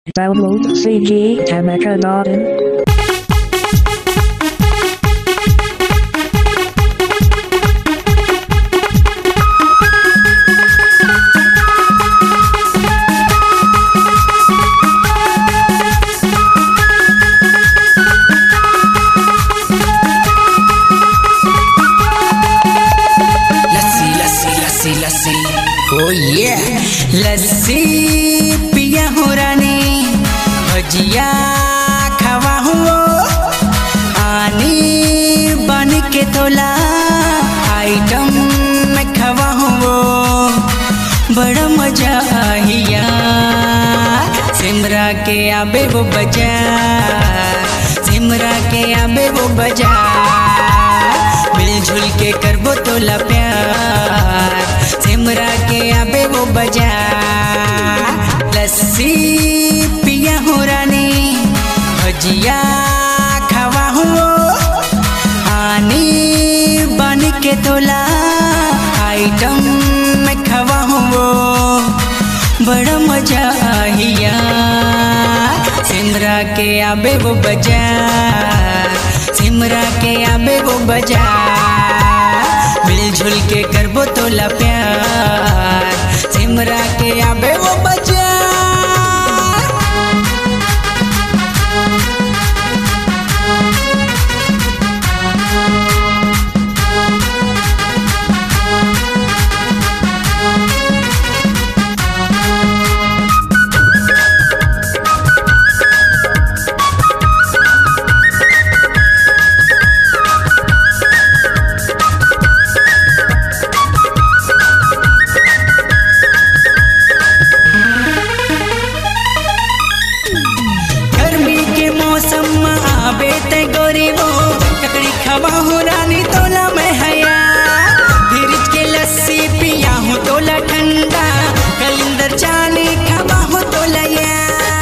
Download CG Tamaka.in. Oh yeah, lassi पिया हो रानी, भजिया खावा हुओ, आनी बन के तोला आइटम में खावा हुओ, बड़ा मजा आहिया सिमरा के आबे वो बजा, सिमरा के आबे वो बजा, मिलजुल के करबो तोला प्यार, सिमरा के आबे वो बजा, लस्सी पिया हो रानी, भजिया खावा हुओ, आनी बन के तोला आइटम में खावा हुओ, बड़ा मजा आहिया सिमरा के आबे वो बजा, सिमरा के आबे वो बजा, मिलजुल के करबो तोला प्यार, सिमरा के आबे वो बजा। खावा हो रानी तोला में हया, फ्रिज के लस्सी पिया हूँ तोला ठंडा, कलिंदर चाली खावा हो तोला या,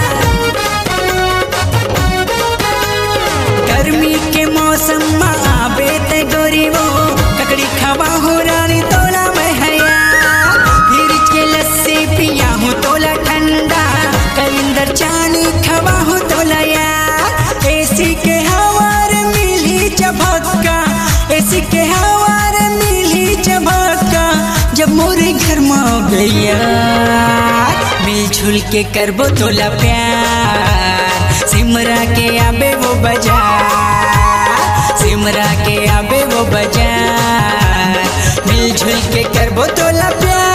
गर्मी के मौसम में आबे ते गोरी वो, ककड़ी खावा हो रानी तोला में हया, फ्रिज के लस्सी पिया हूँ तोला ठंडा, कलिंदर चाली खावा हो तोला या, एसी के हवार मिली चबक्का, एसी के हवार मिली चबक्का, जब मोरे घर में गैया मिलजुल के करबो तोला प्यार, सिमरा के आबे वो बजा, सिमरा के आबे वो बजा, मिलजुल के करबो तोला प्यार।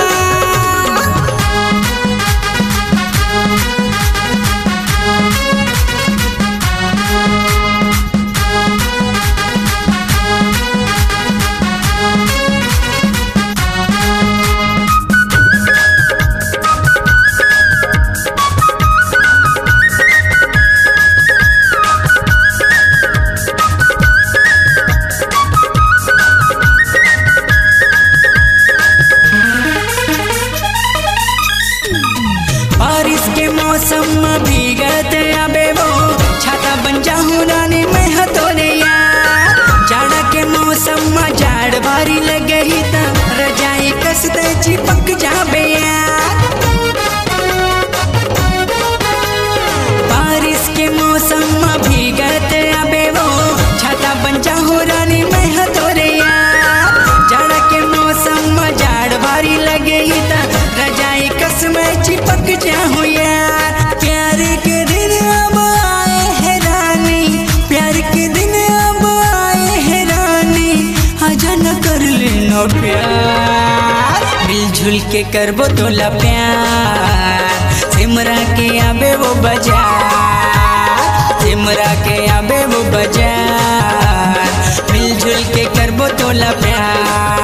मौसम में भीगत आबे वो, छाता बन जाऊं रानी मैं हथोरे या, जाड़ा के मौसम में जाड़ भारी लगे ही ता, रजाई कसते चिपक जाबे या, बारिश के मौसम में भीगत आबे वो, छाता बन जाऊं रानी मैं हथोरे या, जाड़ा के मौसम में जाड़ भारी लगे ही ता, रजाई कस में चिपक जाऊं यार, प्यार के दिन अब आए हैं रानी, प्यार के दिन अब आए हैं रानी, आजा न कर लेना प्यार, मिलजुल के करबो तोला प्यार, सिमरा के आबे वो बजा, सिमरा के आबे वो बजा, मिलजुल के करबो तोला प्यार।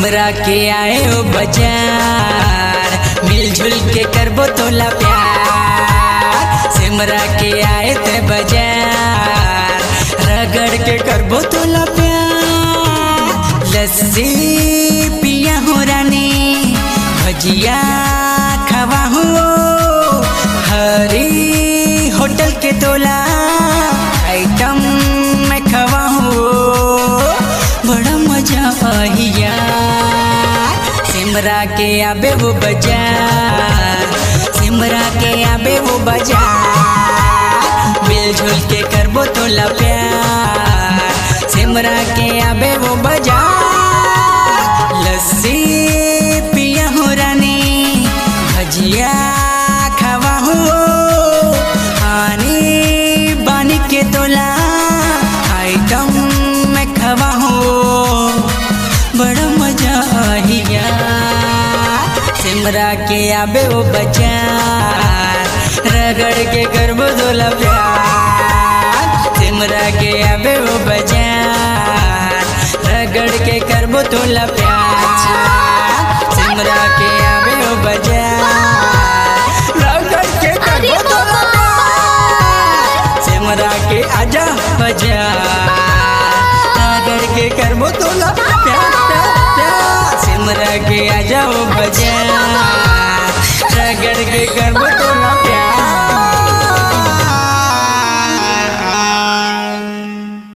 सिमरा के आए ओ बाजार, मिलजुल के करबो तोला प्यार। सिमरा के आए ते बाजार, रगड़ के करबो तोला प्यार। लस्सी पिया हो रानी, भजिया खवा हो, हरी होटल के तोला आइटम में खवा हो, बड़ा मजा आहिया। सिमरा के आबे वो बाजार, सिमरा के आबे वो बाजार, मिलजुल के करबो तोला प्यार। सिमरा के आबे वो बाजार, लस्सी पिया हो रानी, भजिया खवा हो, आनी बानी के तोला आइटम में खवा हो, बड़ा मजा आहिया। सिमरा के आबे वो बाजार, रगड़ के करबो तोला प्यार। सिमरा के आबे वो बाजार, रगड़ के करबो तोला प्यार। सिमरा के आबे वो बाजार, रगड़ के करबो तोला प्यार। सिमरा के आजा बाजार, रगड़ के करबो तोला प्यार। सिमरा के आजा वो बाजार, रगड़ के करबो